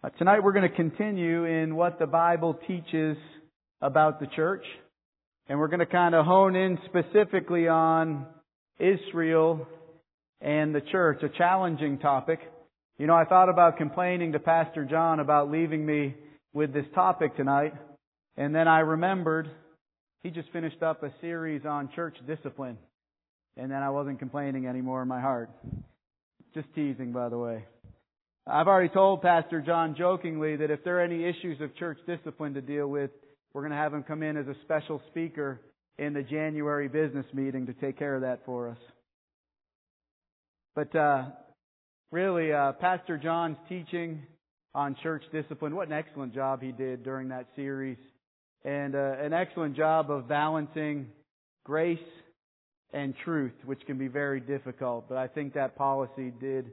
Tonight we're going to continue in what the Bible teaches about the church. And we're going to kind of hone in specifically on Israel and the church, a challenging topic. You know, I thought about complaining to Pastor John about leaving me with this topic tonight. And then I remembered he just finished up a series on church discipline. And then I wasn't complaining anymore in my heart. Just teasing, by the way. I've already told Pastor John jokingly that if there are any issues of church discipline to deal with, we're going to have him come in as a special speaker in the January business meeting to take care of that for us. But really, Pastor John's teaching on church discipline, what an excellent job he did during that series. And an excellent job of balancing grace and truth, which can be very difficult. But I think that policy did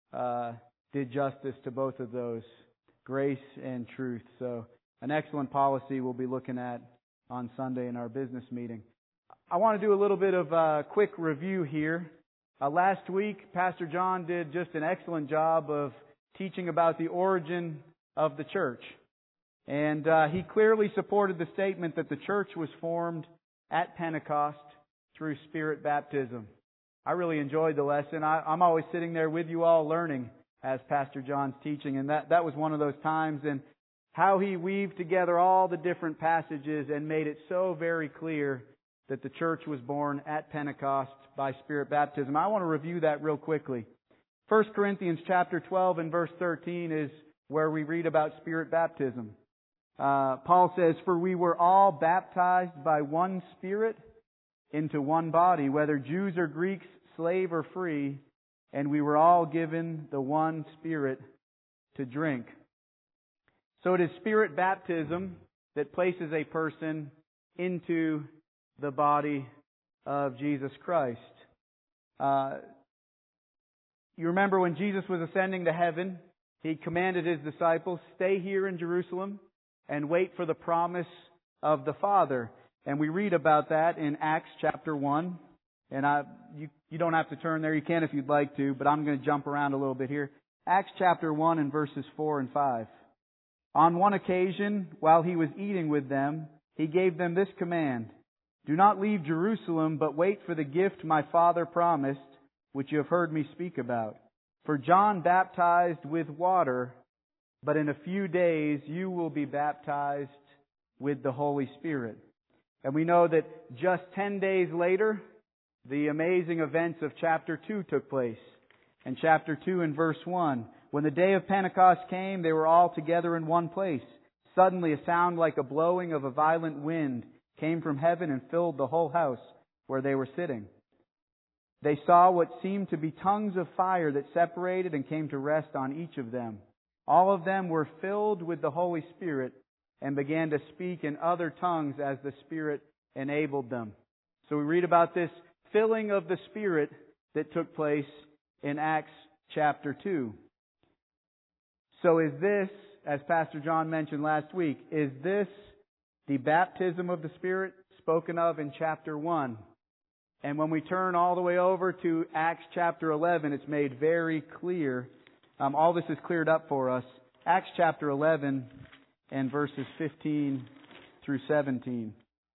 justice to both of those, grace and truth. So an excellent policy we'll be looking at on Sunday in our business meeting. I want to do a little bit of a quick review here. Last week, Pastor John did just an excellent job of teaching about the origin of the church. And he clearly supported the statement that the church was formed at Pentecost through Spirit baptism. I really enjoyed the lesson. I'm always sitting there with you all learning as Pastor John's teaching, and that was one of those times, and how he weaved together all the different passages and made it so very clear that the church was born at Pentecost by Spirit baptism. I want to review that real quickly. 1 Corinthians chapter 12 and verse 13 is where we read about Spirit baptism. Paul says, "For we were all baptized by one Spirit into one body, whether Jews or Greeks, slave or free, and we were all given the one Spirit to drink." So it is Spirit baptism that places a person into the body of Jesus Christ. You remember when Jesus was ascending to heaven, He commanded His disciples, "Stay here in Jerusalem and wait for the promise of the Father." And we read about that in Acts chapter 1. And you don't have to turn there. You can if you'd like to, but I'm going to jump around a little bit here. Acts chapter 1 and verses 4 and 5. "On one occasion, while He was eating with them, He gave them this command: 'Do not leave Jerusalem, but wait for the gift my Father promised, which you have heard me speak about. For John baptized with water, but in a few days you will be baptized with the Holy Spirit.'" And we know that just 10 days later, the amazing events of chapter 2 took place. In chapter 2 and verse 1, "When the day of Pentecost came, they were all together in one place. Suddenly a sound like a blowing of a violent wind came from heaven and filled the whole house where they were sitting. They saw what seemed to be tongues of fire that separated and came to rest on each of them. All of them were filled with the Holy Spirit and began to speak in other tongues as the Spirit enabled them." So we read about this filling of the Spirit that took place in Acts chapter 2. So is this, as Pastor John mentioned last week, is this the baptism of the Spirit spoken of in chapter 1? And when we turn all the way over to Acts chapter 11, it's made very clear. All this is cleared up for us. Acts chapter 11 and verses 15 through 17.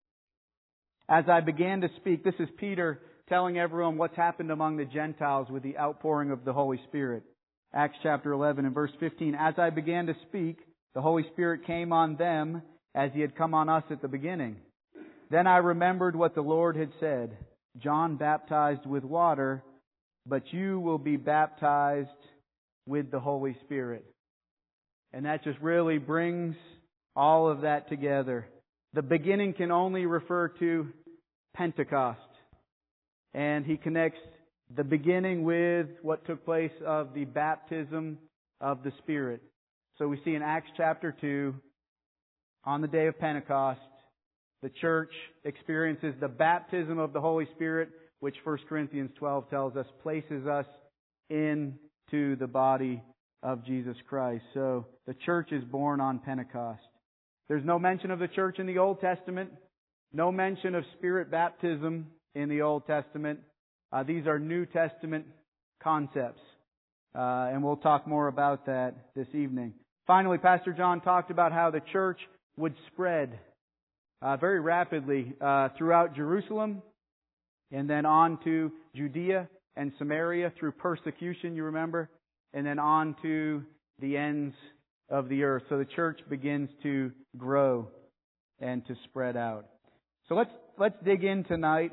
"As I began to speak," this is Peter telling everyone what's happened among the Gentiles with the outpouring of the Holy Spirit. Acts chapter 11 and verse 15. "As I began to speak, the Holy Spirit came on them as He had come on us at the beginning. Then I remembered what the Lord had said, 'John baptized with water, but you will be baptized with the Holy Spirit.'" And that just really brings all of that together. The beginning can only refer to Pentecost. And he connects the beginning with what took place of the baptism of the Spirit. So we see in Acts chapter 2, on the day of Pentecost, the church experiences the baptism of the Holy Spirit, which 1 Corinthians 12 tells us places us into the body of Jesus Christ. So the church is born on Pentecost. There's no mention of the church in the Old Testament. No mention of Spirit baptism in the Old Testament. These are New Testament concepts. And we'll talk more about that this evening. Finally, Pastor John talked about how the church would spread very rapidly throughout Jerusalem and then on to Judea and Samaria through persecution, you remember, and then on to the ends of the earth. So the church begins to grow and to spread out. So let's dig in tonight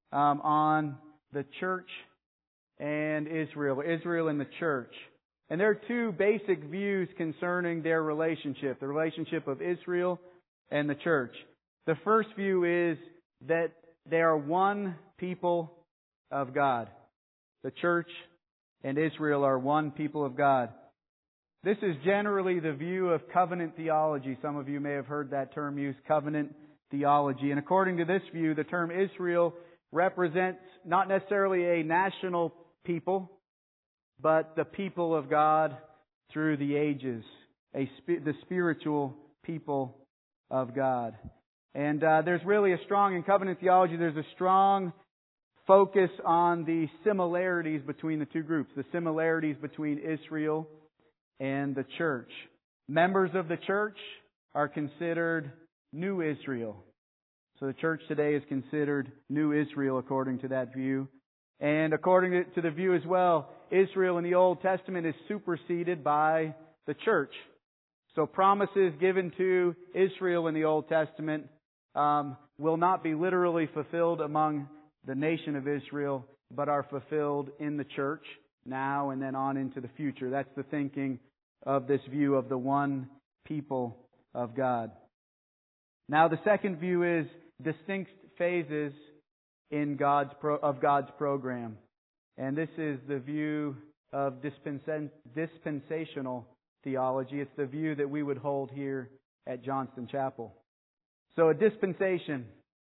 on the church and Israel and the church. And there are two basic views concerning their relationship, the relationship of Israel and the church. The first view is that they are one people of God. The church and Israel are one people of God. This is generally the view of covenant theology. Some of you may have heard that term used, covenant theology. And according to this view, the term Israel represents not necessarily a national people, but the people of God through the ages, the spiritual people of God. And there's really a strong, in covenant theology, there's a strong focus on the similarities between the two groups, the similarities between Israel and the church. Members of the church are considered New Israel. So the church today is considered New Israel according to that view. And according to the view as well, Israel in the Old Testament is superseded by the church. So promises given to Israel in the Old Testament will not be literally fulfilled among the nation of Israel, but are fulfilled in the church now and then on into the future. That's the thinking of this view of the one people of God. Now the second view is distinct phases in God's program. And this is the view of dispensational theology. It's the view that we would hold here at Johnston Chapel. So a dispensation,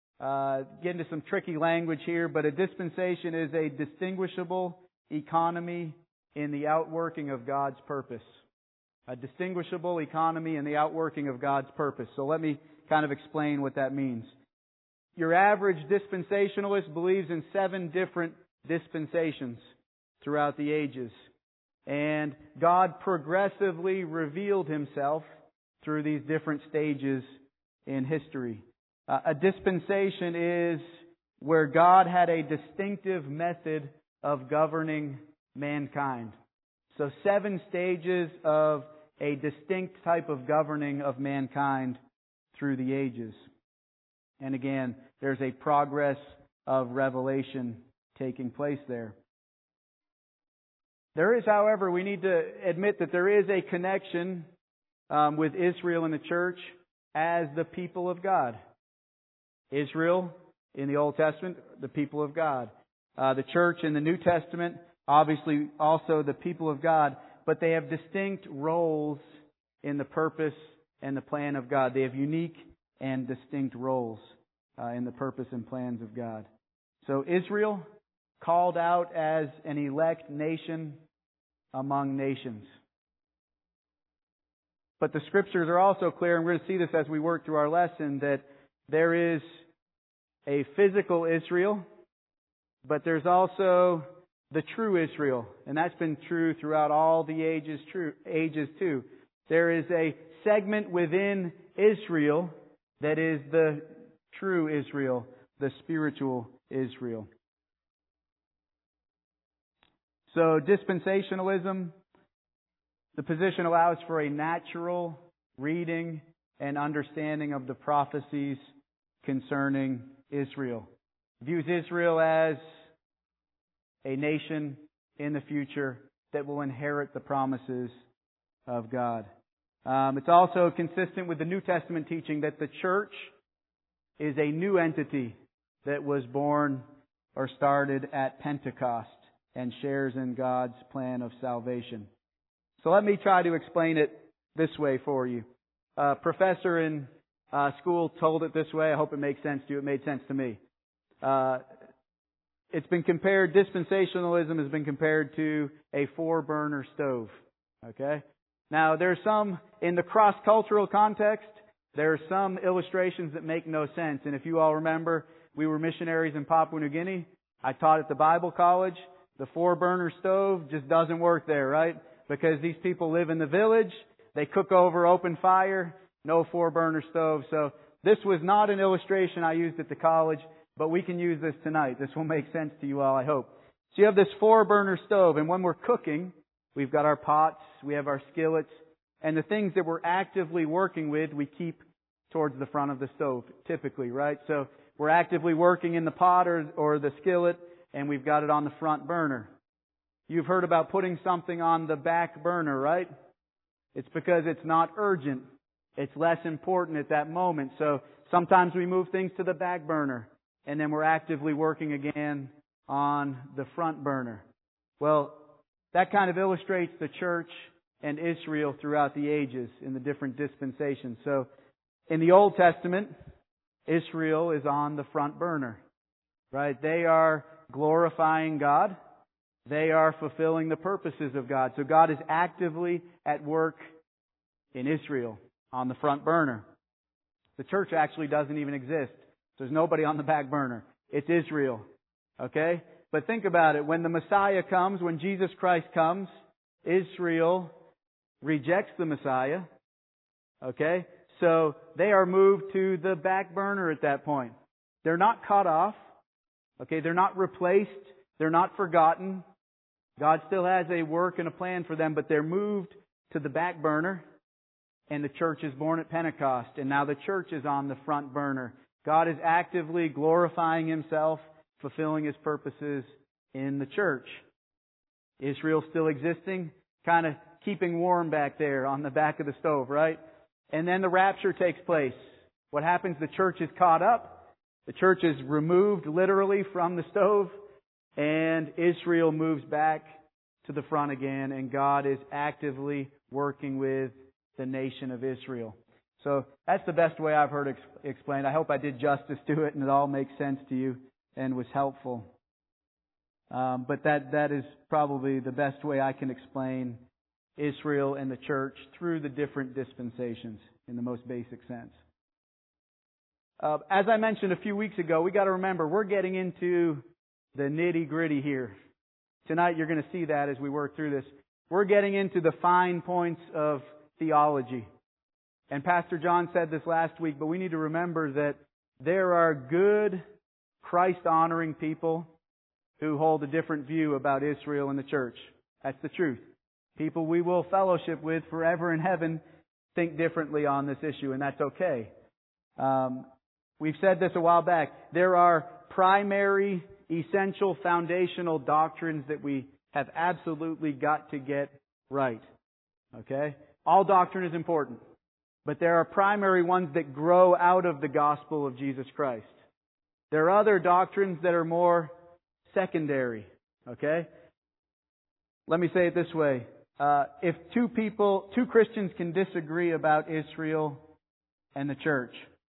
get into some tricky language here, but a dispensation is a distinguishable economy in the outworking of God's purpose. A distinguishable economy in the outworking of God's purpose. So let me kind of explain what that means. Your average dispensationalist believes in 7 different dispensations throughout the ages. And God progressively revealed Himself through these different stages in history. A dispensation is where God had a distinctive method of governing mankind. So 7 stages of a distinct type of governing of mankind through the ages. And again, there's a progress of revelation taking place there. There is, however, we need to admit that there is a connection with Israel and the church as the people of God. Israel in the Old Testament, the people of God. The church in the New Testament, obviously also the people of God, but they have distinct roles in the purpose and the plan of God. They have unique and distinct roles in the purpose and plans of God. So Israel, called out as an elect nation among nations. But the Scriptures are also clear, and we're going to see this as we work through our lesson, that there is a physical Israel, but there's also the true Israel. And that's been true throughout all the ages too. There is a segment within Israel that is the true Israel, the spiritual Israel. So dispensationalism, the position allows for a natural reading and understanding of the prophecies concerning Israel. Views Israel as a nation in the future that will inherit the promises of God. It's also consistent with the New Testament teaching that the church is a new entity that was born or started at Pentecost and shares in God's plan of salvation. So let me try to explain it this way for you. A professor in school told it this way. I hope it makes sense to you. It made sense to me. It's been compared, dispensationalism has been compared to a 4-burner stove. Okay? Now, there's some, in the cross-cultural context, there are some illustrations that make no sense. And if you all remember, we were missionaries in Papua New Guinea. I taught at the Bible college. The 4-burner stove just doesn't work there, right? Because these people live in the village. They cook over open fire, no 4-burner stove. So this was not an illustration I used at the college, but we can use this tonight. This will make sense to you all, I hope. So you have this 4-burner stove, and when we're cooking, we've got our pots, we have our skillets, and the things that we're actively working with, we keep towards the front of the stove, typically, right? So we're actively working in the pot or the skillet, and we've got it on the front burner. You've heard about putting something on the back burner, right? It's because it's not urgent. It's less important at that moment. So sometimes we move things to the back burner, and then we're actively working again on the front burner. Well, that kind of illustrates the church and Israel throughout the ages in the different dispensations. So in the Old Testament, Israel is on the front burner, right? They are glorifying God. They are fulfilling the purposes of God. So God is actively at work in Israel on the front burner. The church actually doesn't even exist. There's nobody on the back burner. It's Israel. Okay? But think about it. When the Messiah comes, when Jesus Christ comes, Israel rejects the Messiah. Okay? So they are moved to the back burner at that point. They're not cut off. Okay? They're not replaced. They're not forgotten. God still has a work and a plan for them, but they're moved to the back burner. And the church is born at Pentecost. And now the church is on the front burner. God is actively glorifying Himself, fulfilling His purposes in the church. Israel still existing, kind of keeping warm back there on the back of the stove, right? And then the rapture takes place. What happens? The church is caught up. The church is removed literally from the stove. And Israel moves back to the front again. And God is actively working with the nation of Israel. So that's the best way I've heard explained. I hope I did justice to it and it all makes sense to you and was helpful. But that is probably the best way I can explain Israel and the church through the different dispensations in the most basic sense. As I mentioned a few weeks ago, we got to remember we're getting into the nitty-gritty here. Tonight you're going to see that as we work through this. We're getting into the fine points of theology. And Pastor John said this last week, but we need to remember that there are good, Christ-honoring people who hold a different view about Israel and the church. That's the truth. People we will fellowship with forever in heaven think differently on this issue, and that's okay. We've said this a while back. There are primary, essential, foundational doctrines that we have absolutely got to get right. Okay? All doctrine is important. But there are primary ones that grow out of the gospel of Jesus Christ. There are other doctrines that are more secondary. Okay? Let me say it this way. If two Christians can disagree about Israel and the church,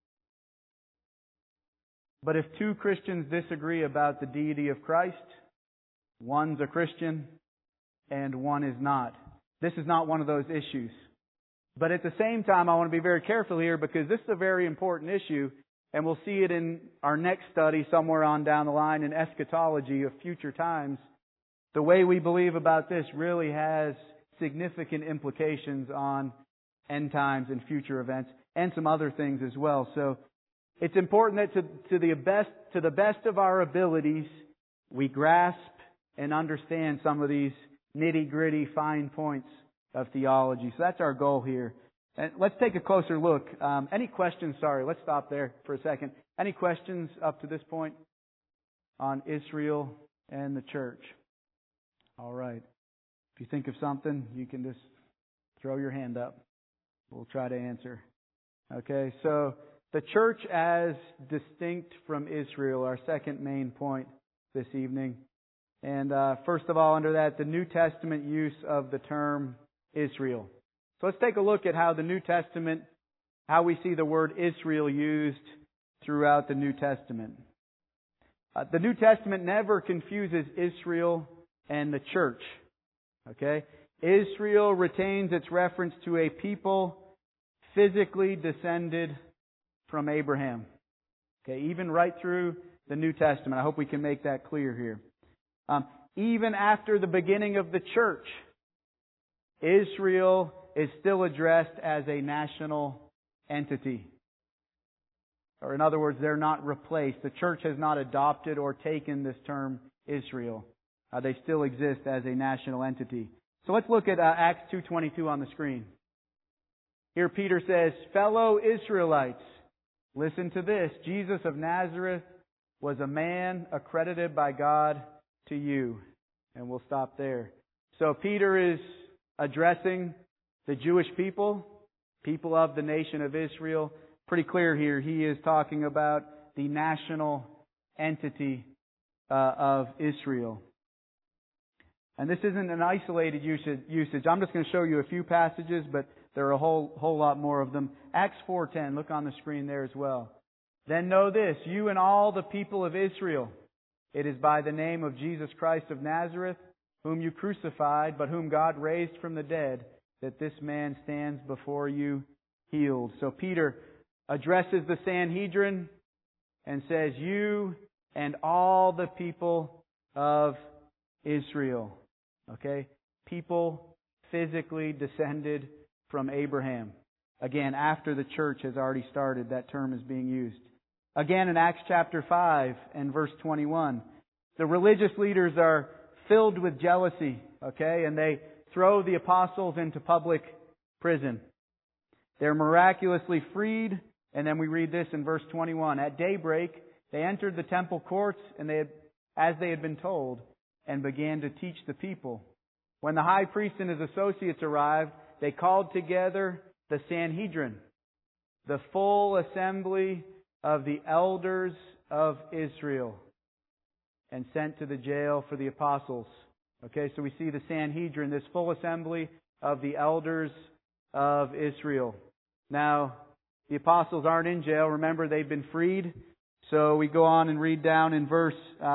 but if two Christians disagree about the deity of Christ, one's a Christian and one is not. This is not one of those issues. But at the same time, I want to be very careful here because this is a very important issue, and we'll see it in our next study somewhere on down the line in eschatology of future times. The way we believe about this really has significant implications on end times and future events and some other things as well. So it's important that to the best of our abilities, we grasp and understand some of these nitty-gritty fine points of theology. So that's our goal here. And let's take a closer look. Any questions? Sorry, let's stop there for a second. Any questions up to this point on Israel and the church? All right. If you think of something, you can just throw your hand up. We'll try to answer. Okay, so the church as distinct from Israel, our second main point this evening. And first of all, under that, the New Testament use of the term Israel. So let's take a look at how the New Testament, how we see the word Israel used throughout the New Testament. The New Testament never confuses Israel and the church. Okay? Israel retains its reference to a people physically descended from Abraham. Okay, even right through the New Testament. I hope we can make that clear here. Even after the beginning of the church, Israel is still addressed as a national entity. Or in other words, they're not replaced. The church has not adopted or taken this term Israel. They still exist as a national entity. So let's look at Acts 2:22 on the screen. Here Peter says, "Fellow Israelites, listen to this. Jesus of Nazareth was a man accredited by God to you." And we'll stop there. So Peter is addressing the Jewish people of the nation of Israel. Pretty clear here. He is talking about the national entity of Israel. And this isn't an isolated usage. I'm just going to show you a few passages, but there are a whole lot more of them. Acts 4:10. Look on the screen there as well. "Then know this, you and all the people of Israel. It is by the name of Jesus Christ of Nazareth, whom you crucified, but whom God raised from the dead, that this man stands before you healed." So Peter addresses the Sanhedrin and says, "You and all the people of Israel." Okay? People physically descended from Abraham. Again, after the church has already started, that term is being used. Again, in Acts chapter 5 and verse 21, the religious leaders are filled with jealousy, okay? And they throw the apostles into public prison. They're miraculously freed. And then we read this in verse 21. "At daybreak, they entered the temple courts, and as they had been told, and began to teach the people. When the high priest and his associates arrived, they called together the Sanhedrin, the full assembly of the elders of Israel, and sent to the jail for the apostles." Okay, so we see the Sanhedrin, this full assembly of the elders of Israel. Now, the apostles aren't in jail. Remember, they've been freed. So we go on and read down in verse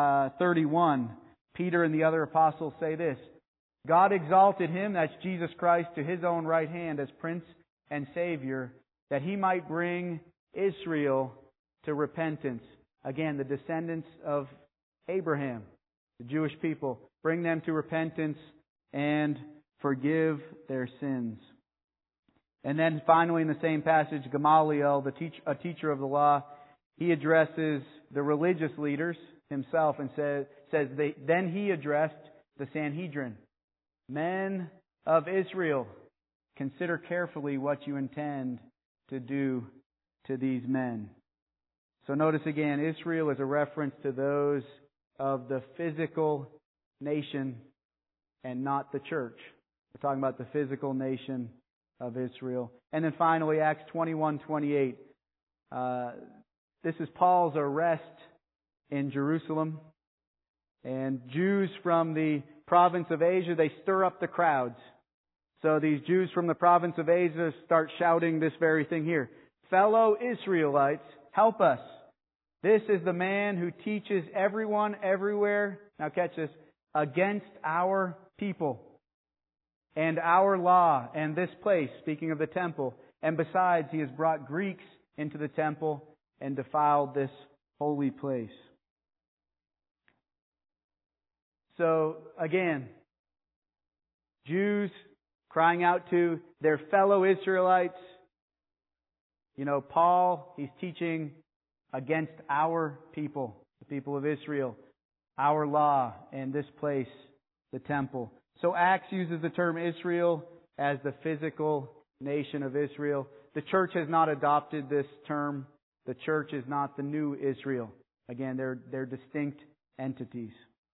31. Peter and the other apostles say this, "God exalted him," that's Jesus Christ, "to His own right hand as Prince and Savior, that He might bring Israel to repentance." Again, the descendants of Abraham, the Jewish people, bring them to repentance and forgive their sins. And then finally in the same passage, Gamaliel, a teacher of the law, he addresses the religious leaders himself and says then he addressed the Sanhedrin. "Men of Israel, consider carefully what you intend to do to these men." So notice again, Israel is a reference to those of the physical nation and not the church. We're talking about the physical nation of Israel. And then finally, Acts 21:28. This is Paul's arrest in Jerusalem. And Jews from the province of Asia, they stir up the crowds. So these Jews from the province of Asia start shouting this very thing here. "Fellow Israelites, help us. This is the man who teaches everyone everywhere," now catch this, "against our people and our law and this place," speaking of the temple. "And besides, he has brought Greeks into the temple and defiled this holy place." So again, Jews crying out to their fellow Israelites. Paul, he's teaching against our people, the people of Israel, our law, and this place, the temple. So Acts uses the term Israel as the physical nation of Israel. The church has not adopted this term. The church is not the new Israel. Again, they're distinct entities.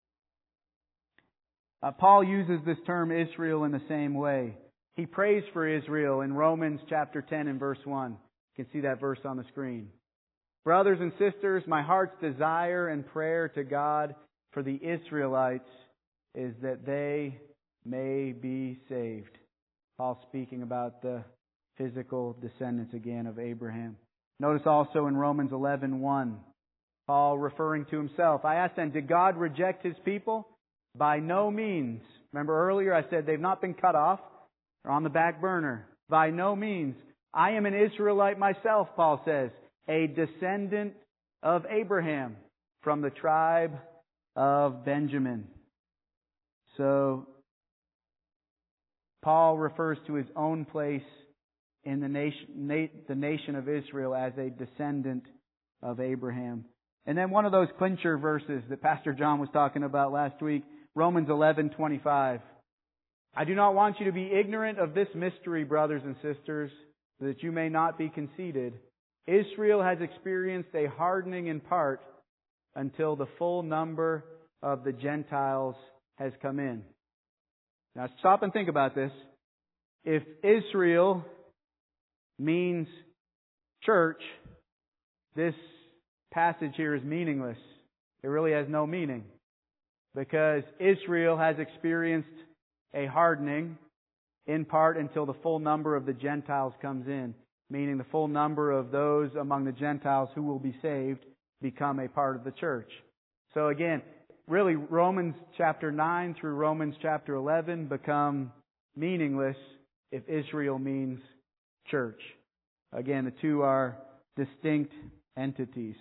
Paul uses this term Israel in the same way. He prays for Israel in Romans chapter 10 and verse 1. You can see that verse on the screen. "Brothers and sisters, my heart's desire and prayer to God for the Israelites is that they may be saved." Paul speaking about the physical descendants again of Abraham. Notice also in Romans 11:1, Paul referring to himself. "I asked then, did God reject His people? By no means." Remember earlier I said they've not been cut off. They're on the back burner. "By no means. I am an Israelite myself," Paul says, "a descendant of Abraham from the tribe of Benjamin." So Paul refers to his own place in the nation of Israel as a descendant of Abraham. And then one of those clincher verses that Pastor John was talking about last week, Romans 11:25. I do not want you to be ignorant of this mystery, brothers and sisters, so that you may not be conceited. Israel has experienced a hardening in part until the full number of the Gentiles has come in. Now stop and think about this. If Israel means church, this passage here is meaningless. It really has no meaning. Because Israel has experienced a hardening in part until the full number of the Gentiles comes in. Meaning the full number of those among the Gentiles who will be saved become a part of the church. So again, really Romans chapter 9 through Romans chapter 11 become meaningless if Israel means church. Again, the two are distinct entities.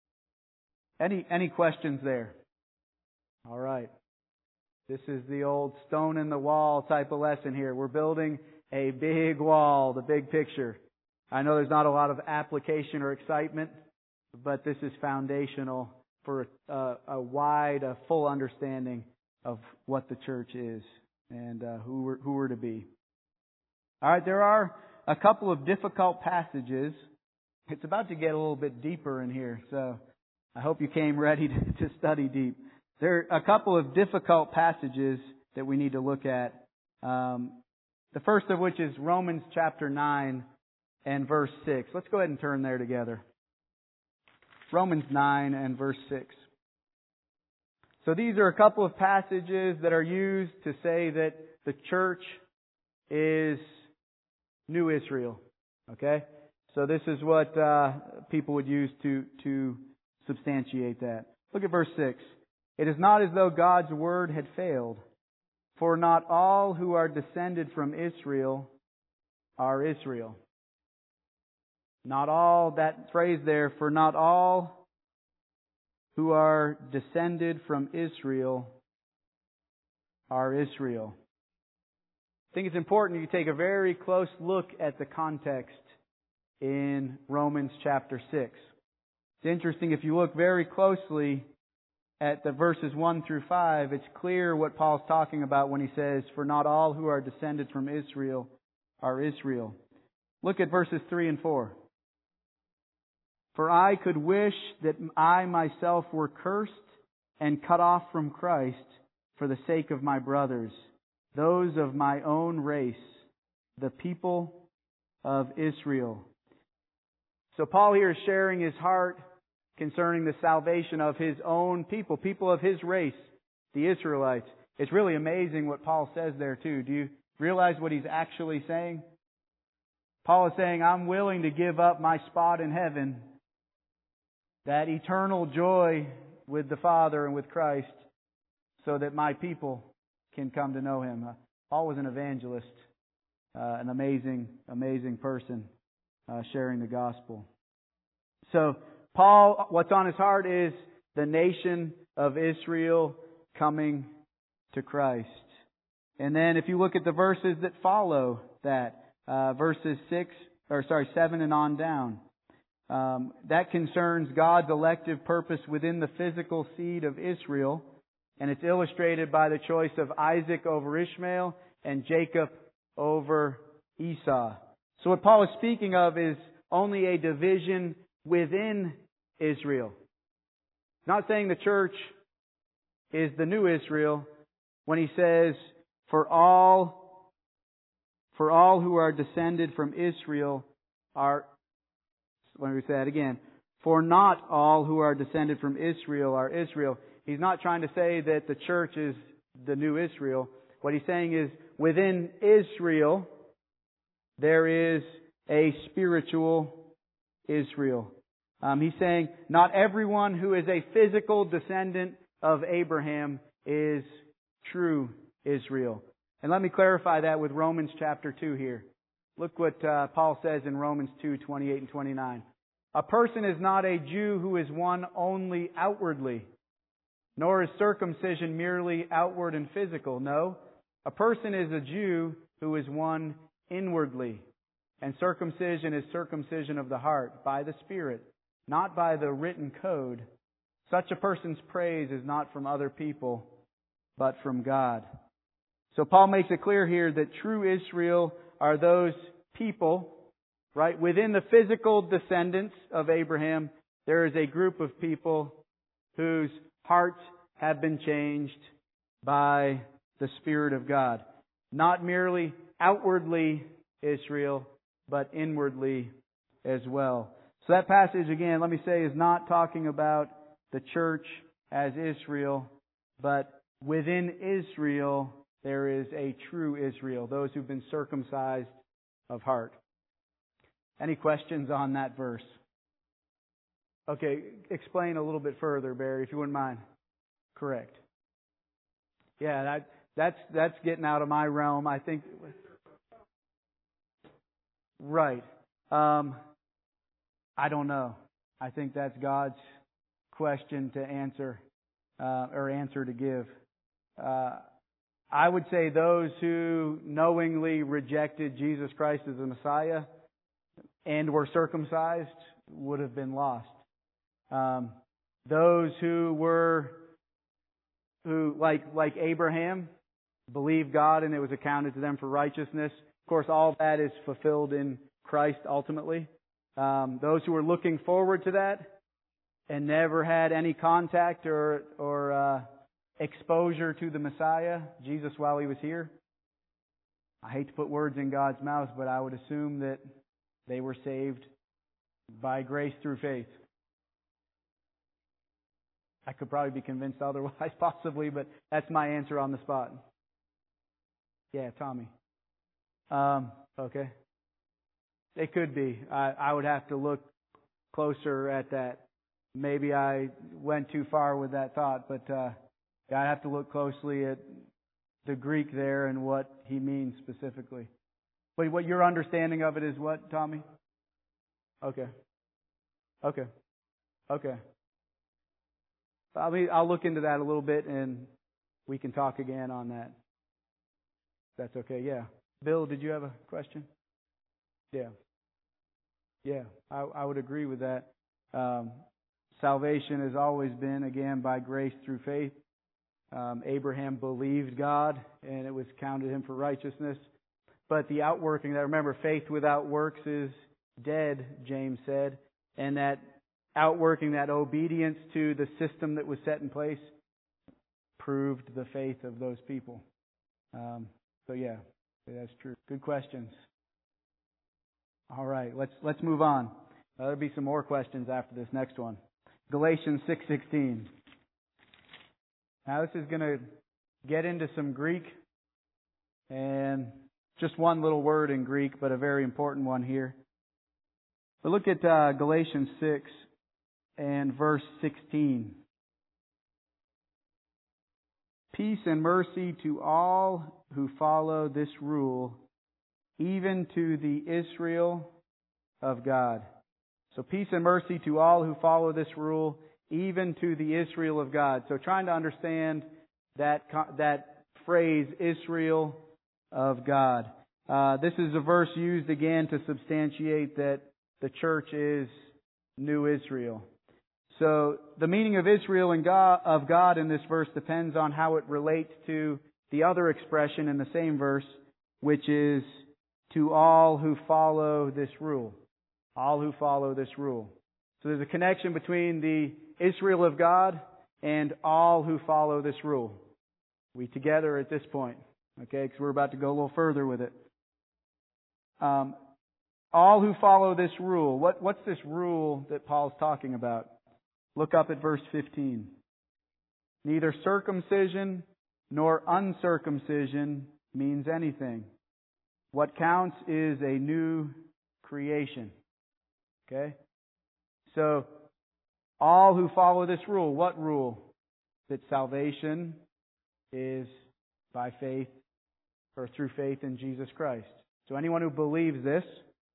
Any questions there? All right. This is the old stone in the wall type of lesson here. We're building a big wall, the big picture. I know there's not a lot of application or excitement, but this is foundational for a wide, full understanding of what the church is and who we're to be. All right, there are a couple of difficult passages. It's about to get a little bit deeper in here, so I hope you came ready to study deep. There are a couple of difficult passages that we need to look at. The first of which is Romans chapter 9 and verse 6. Let's go ahead and turn there together. Romans 9 and verse 6. So these are a couple of passages that are used to say that the church is New Israel. Okay? So this is what people would use to substantiate that. Look at verse 6. It is not as though God's word had failed, for not all who are descended from Israel are Israel. Not all, that phrase there, for not all who are descended from Israel are Israel. I think it's important you take a very close look at the context in Romans chapter 6. It's interesting, if you look very closely at the verses 1 through 5, it's clear what Paul's talking about when he says, for not all who are descended from Israel are Israel. Look at verses 3 and 4. For I could wish that I myself were cursed and cut off from Christ for the sake of my brothers, those of my own race, the people of Israel. So Paul here is sharing his heart concerning the salvation of his own people of his race, the Israelites. It's really amazing what Paul says there too. Do you realize what he's actually saying? Paul is saying, I'm willing to give up my spot in heaven, that eternal joy with the Father and with Christ, so that my people can come to know Him. Paul was an evangelist, an amazing person sharing the gospel. So Paul, what's on his heart is the nation of Israel coming to Christ. And then if you look at the verses that follow that, verses 7 and on down, that concerns God's elective purpose within the physical seed of Israel, and it's illustrated by the choice of Isaac over Ishmael and Jacob over Esau. So what Paul is speaking of is only a division within Israel. Not saying the church is the new Israel when he says, for all who are descended from Israel are, let me say that again, for not all who are descended from Israel are Israel. He's not trying to say that the church is the new Israel. What he's saying is, within Israel, there is a spiritual Israel. He's saying, not everyone who is a physical descendant of Abraham is true Israel. And let me clarify that with Romans chapter 2 here. Look what Paul says in Romans 2:28 and 29. A person is not a Jew who is one only outwardly, nor is circumcision merely outward and physical. No, a person is a Jew who is one inwardly. And circumcision is circumcision of the heart by the Spirit, not by the written code. Such a person's praise is not from other people, but from God. So Paul makes it clear here that true Israel are those people, right? Within the physical descendants of Abraham, there is a group of people whose hearts have been changed by the Spirit of God. Not merely outwardly Israel, but inwardly as well. So that passage, again, let me say, is not talking about the church as Israel, but within Israel there is a true Israel, those who've been circumcised of heart. Any questions on that verse? Okay, explain a little bit further, Barry, if you wouldn't mind. Correct. Yeah, that's getting out of my realm, I think. Right. I don't know. I think that's God's question to answer, or answer to give. I would say those who knowingly rejected Jesus Christ as the Messiah and were circumcised would have been lost. Those who like Abraham, believed God and it was accounted to them for righteousness. Of course, all that is fulfilled in Christ ultimately. Those who were looking forward to that and never had any contact or exposure to the Messiah, Jesus, while He was here. I hate to put words in God's mouth, but I would assume that they were saved by grace through faith. I could probably be convinced otherwise, possibly, but that's my answer on the spot. Yeah, Tommy. Okay. It could be. I would have to look closer at that. Maybe I went too far with that thought, but I have to look closely at the Greek there and what he means specifically. But what your understanding of it is what, Tommy? Okay. I'll look into that a little bit and we can talk again on that. That's okay, yeah. Bill, did you have a question? Yeah, I would agree with that. Salvation has always been, again, by grace through faith. Abraham believed God, and it was counted him for righteousness. But the outworking, remember, faith without works is dead, James said. And that outworking, that obedience to the system that was set in place, proved the faith of those people. So yeah, that's true. Good questions. All right, let's move on. There'll be some more questions after this next one. Galatians 6:16. Now this is going to get into some Greek, and just one little word in Greek, but a very important one here. But look at Galatians 6 and verse 16. Peace and mercy to all who follow this rule, even to the Israel of God. So peace and mercy to all who follow this rule, even to the Israel of God. So trying to understand that phrase, Israel of God. This is a verse used again to substantiate that the church is New Israel. So the meaning of Israel and of God in this verse depends on how it relates to the other expression in the same verse, which is to all who follow this rule. All who follow this rule. So there's a connection between the Israel of God and all who follow this rule. We together at this point, okay, because we're about to go a little further with it. All who follow this rule. What's this rule that Paul's talking about? Look up at verse 15. Neither circumcision nor uncircumcision means anything. What counts is a new creation. Okay? So, all who follow this rule, what rule? That salvation is by faith or through faith in Jesus Christ. So anyone who believes this,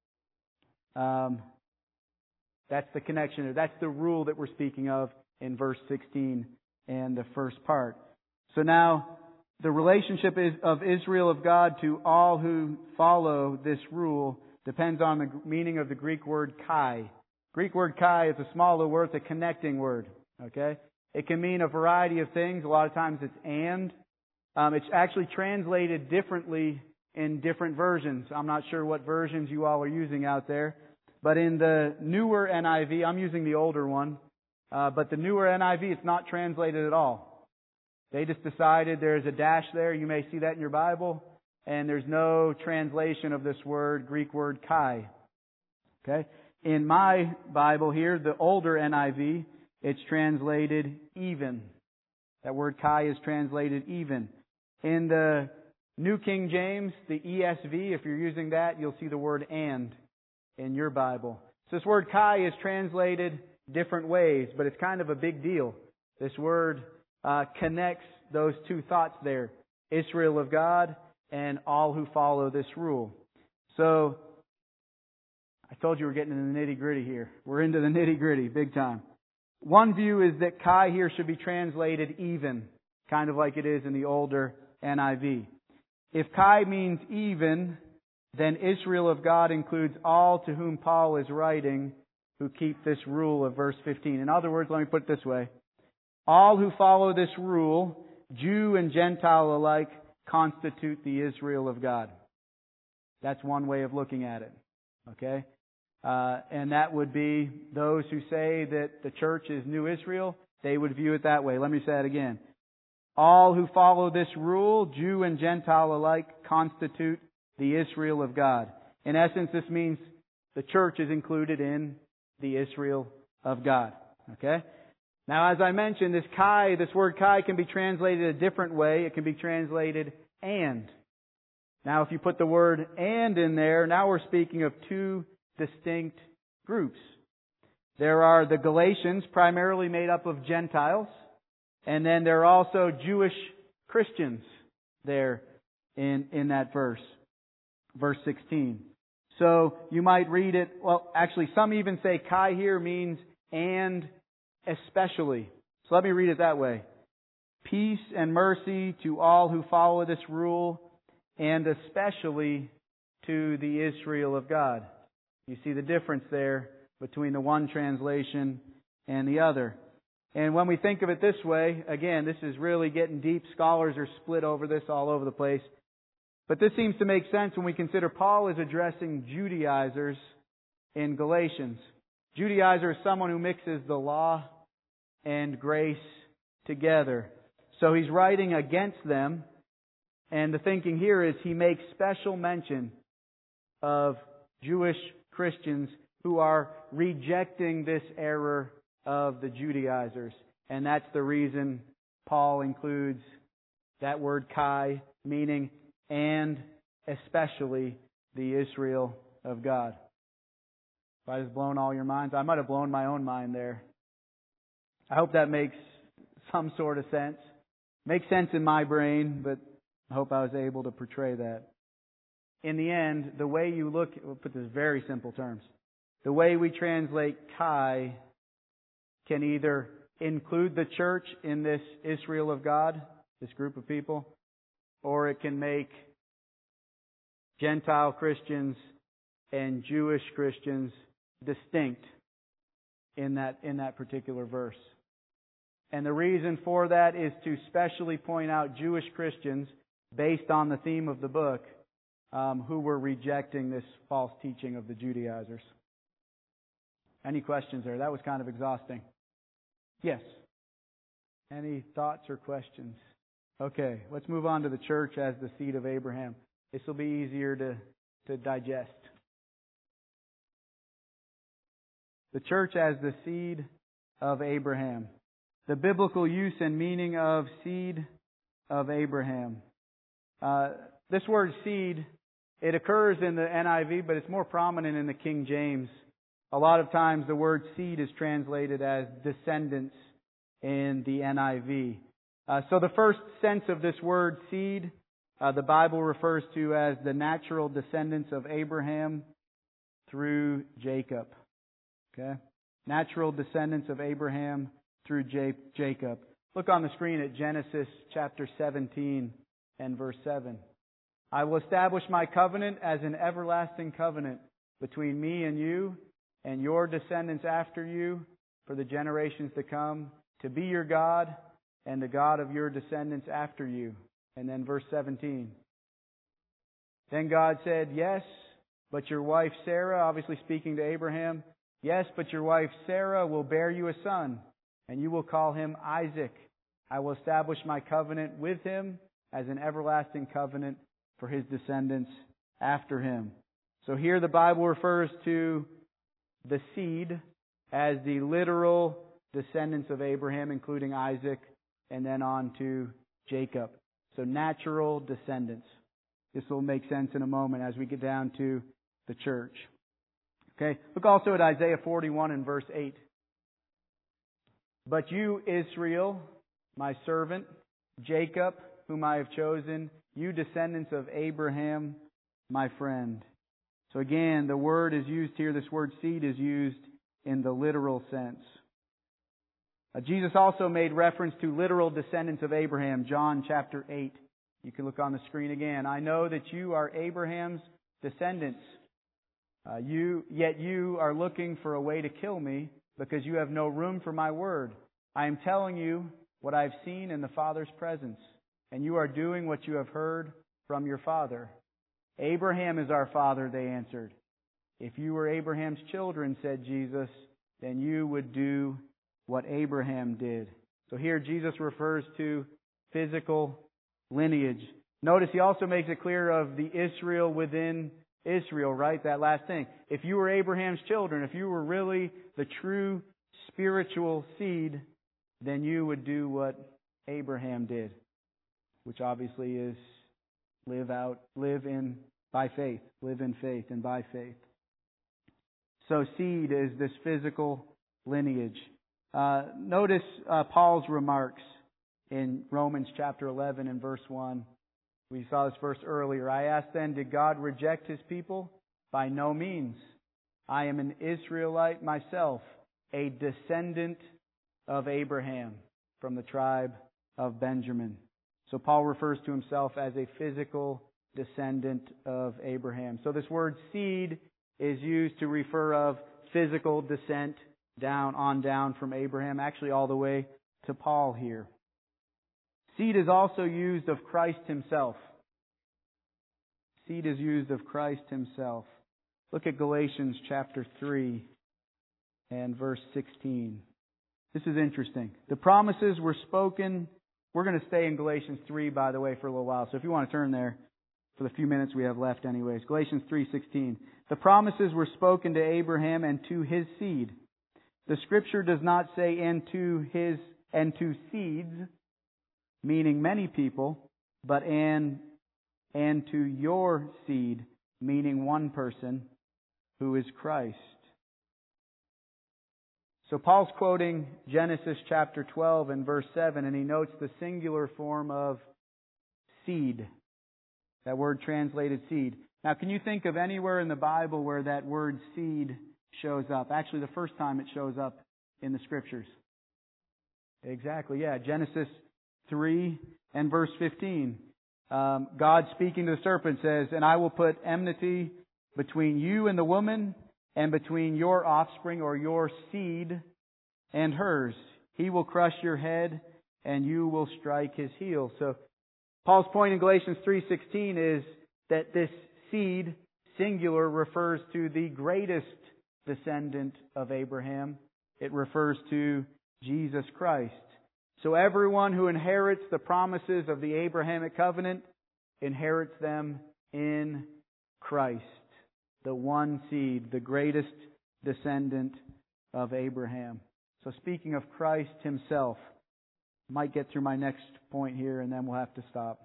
that's the connection. That's the rule that we're speaking of in verse 16 and the first part. So now, the relationship of Israel of God to all who follow this rule depends on the meaning of the Greek word kai. Greek word kai is a smaller word, it's a connecting word. Okay? It can mean a variety of things. A lot of times it's and. It's actually translated differently in different versions. I'm not sure what versions you all are using out there. But in the newer NIV, I'm using the older one, but the newer NIV, it's not translated at all. They just decided there's a dash there. You may see that in your Bible. And there's no translation of this word, Greek word kai. Okay? In my Bible here, the older NIV, it's translated even. That word kai is translated even. In the New King James, the ESV, if you're using that, you'll see the word and in your Bible. So this word kai is translated different ways, but it's kind of a big deal. This word connects those two thoughts there. Israel of God and all who follow this rule. So, I told you we're getting into the nitty-gritty here. We're into the nitty-gritty, big time. One view is that kai here should be translated even, kind of like it is in the older NIV. If kai means even, then Israel of God includes all to whom Paul is writing who keep this rule of verse 15. In other words, let me put it this way. All who follow this rule, Jew and Gentile alike, constitute the Israel of God. That's one way of looking at it. Okay? And that would be those who say that the church is New Israel, they would view it that way. Let me say it again. All who follow this rule, Jew and Gentile alike, constitute the Israel of God. In essence, this means the church is included in the Israel of God. Okay? Now, as I mentioned, this word kai can be translated a different way. It can be translated and. Now, if you put the word and in there, now we're speaking of two distinct groups. There are the Galatians, primarily made up of Gentiles, and then there are also Jewish Christians there in that verse 16. So you might read it, well, actually some even say kai here means and especially. So let me read it that way. Peace and mercy to all who follow this rule, and especially to the Israel of God. You see the difference there between the one translation and the other. And when we think of it this way, again, this is really getting deep. Scholars are split over this all over the place. But this seems to make sense when we consider Paul is addressing Judaizers in Galatians. Judaizer is someone who mixes the law and grace together. So he's writing against them. And the thinking here is he makes special mention of Jewish Christians who are rejecting this error of the Judaizers. And that's the reason Paul includes that word kai, meaning and especially the Israel of God. If I just blown all your minds, I might have blown my own mind there. I hope that makes some sort of sense. Makes sense in my brain, but I hope I was able to portray that. In the end, the way you look, we'll put this in very simple terms. The way we translate kai can either include the church in this Israel of God, this group of people, or it can make Gentile Christians and Jewish Christians distinct in that particular verse. And the reason for that is to specially point out Jewish Christians based on the theme of the book who were rejecting this false teaching of the Judaizers. Any questions there? That was kind of exhausting. Yes. Any thoughts or questions? Okay, let's move on to the church as the seed of Abraham. This will be easier to digest. The church as the seed of Abraham. The biblical use and meaning of seed of Abraham. This word seed, it occurs in the NIV, but it's more prominent in the King James. A lot of times the word seed is translated as descendants in the NIV. So the first sense of this word seed, the Bible refers to as the natural descendants of Abraham through Jacob. Okay? Natural descendants of Abraham through Jacob. Look on the screen at Genesis chapter 17. and verse 7. I will establish my covenant as an everlasting covenant between me and you and your descendants after you for the generations to come, to be your God and the God of your descendants after you. And then verse 17. Then God said, yes, but your wife Sarah, obviously speaking to Abraham, yes, but your wife Sarah will bear you a son, and you will call him Isaac. I will establish my covenant with him as an everlasting covenant for his descendants after him. So here the Bible refers to the seed as the literal descendants of Abraham, including Isaac, and then on to Jacob. So natural descendants. This will make sense in a moment as we get down to the church. Okay, look also at Isaiah 41 and verse 8. But you, Israel, my servant, Jacob, whom I have chosen, you descendants of Abraham, my friend. So again, the word is used here, this word seed is used in the literal sense. Jesus also made reference to literal descendants of Abraham, John chapter 8. You can look on the screen again. I know that you are Abraham's descendants. Yet you are looking for a way to kill me because you have no room for my word. I am telling you what I have seen in the Father's presence, and you are doing what you have heard from your father. Abraham is our father, they answered. If you were Abraham's children, said Jesus, then you would do what Abraham did. So here Jesus refers to physical lineage. Notice he also makes it clear of the Israel within Israel, right? That last thing. If you were Abraham's children, if you were really the true spiritual seed, then you would do what Abraham did, which obviously is live in faith and by faith. So seed is this physical lineage. Notice Paul's remarks in Romans chapter 11 and verse 1. We saw this verse earlier. I asked then, did God reject His people? By no means. I am an Israelite myself, a descendant of Abraham from the tribe of Benjamin. So Paul refers to himself as a physical descendant of Abraham. So this word seed is used to refer of physical descent down from Abraham, actually all the way to Paul here. Seed is also used of Christ Himself. Seed is used of Christ Himself. Look at Galatians chapter 3 and verse 16. This is interesting. The promises were spoken. We're going to stay in Galatians 3, by the way, for a little while. So if you want to turn there for the few minutes we have left anyways. Galatians 3:16. The promises were spoken to Abraham and to his seed. The Scripture does not say and to seeds, meaning many people, but and to your seed, meaning one person, who is Christ. So Paul's quoting Genesis chapter 12 and verse 7, and he notes the singular form of seed. That word translated seed. Now, can you think of anywhere in the Bible where that word seed shows up? Actually, the first time it shows up in the Scriptures. Exactly, yeah. Genesis 3 and verse 15. God speaking to the serpent says, and I will put enmity between you and the woman, and between your offspring or your seed and hers. He will crush your head, and you will strike his heel. So Paul's point in Galatians 3:16 is that this seed, singular, refers to the greatest descendant of Abraham. It refers to Jesus Christ. So everyone who inherits the promises of the Abrahamic covenant inherits them in Christ, the one seed, the greatest descendant of Abraham. So speaking of Christ Himself, might get through my next point here and then we'll have to stop.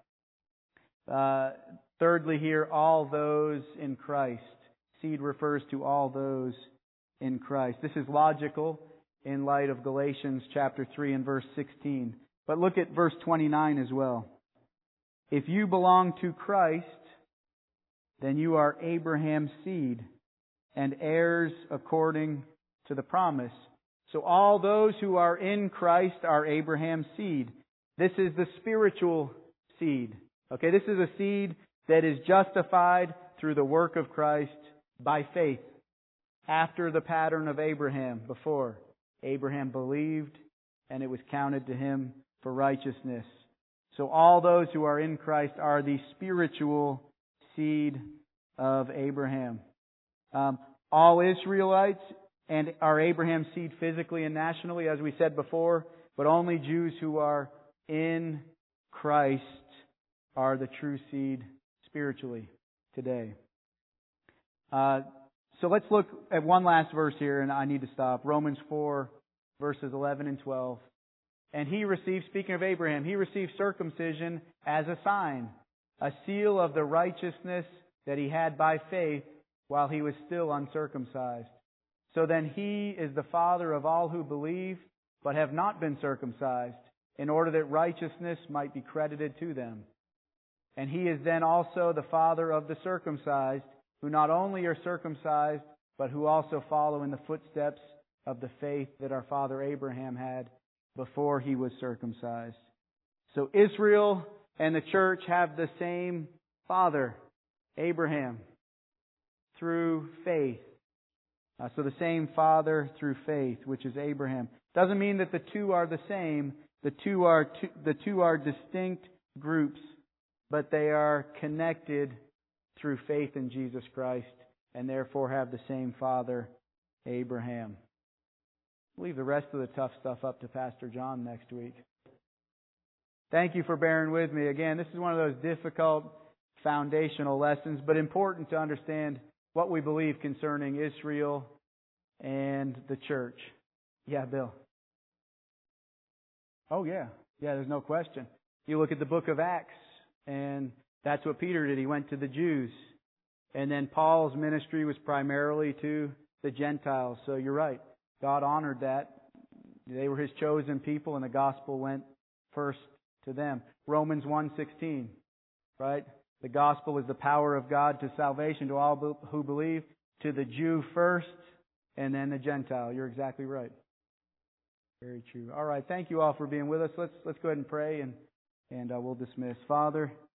Thirdly here, all those in Christ. Seed refers to all those in Christ. This is logical in light of Galatians chapter 3 and verse 16. But look at verse 29 as well. If you belong to Christ, then you are Abraham's seed and heirs according to the promise. So all those who are in Christ are Abraham's seed. This is the spiritual seed. Okay, this is a seed that is justified through the work of Christ by faith, after the pattern of Abraham before. Abraham believed, and it was counted to him for righteousness. So all those who are in Christ are the spiritual seed of Abraham. All Israelites and are Abraham's seed physically and nationally, as we said before, but only Jews who are in Christ are the true seed spiritually today. So let's look at one last verse here, and I need to stop. Romans 4, verses 11 and 12. And he received, speaking of Abraham, he received circumcision as a sign, a seal of the righteousness that he had by faith while he was still uncircumcised. So then he is the father of all who believe, but have not been circumcised, in order that righteousness might be credited to them. And he is then also the father of the circumcised, who not only are circumcised, but who also follow in the footsteps of the faith that our father Abraham had before he was circumcised. So Israel and the church have the same father, Abraham, through faith. So the same father through faith, which is Abraham. Doesn't mean that the two are the same. The two are distinct groups, but they are connected through faith in Jesus Christ, and therefore have the same father, Abraham. We'll leave the rest of the tough stuff up to Pastor John next week. Thank you for bearing with me. Again, this is one of those difficult foundational lessons, but important to understand what we believe concerning Israel and the church. Yeah, Bill. Oh, yeah. Yeah, there's no question. You look at the book of Acts, and that's what Peter did. He went to the Jews. And then Paul's ministry was primarily to the Gentiles. So you're right. God honored that. They were His chosen people, and the gospel went first to them. Romans 1:16, right? The gospel is the power of God to salvation to all who believe, to the Jew first, and then the Gentile. You're exactly right. Very true. All right. Thank you all for being with us. Let's go ahead and pray, and we'll dismiss. Father,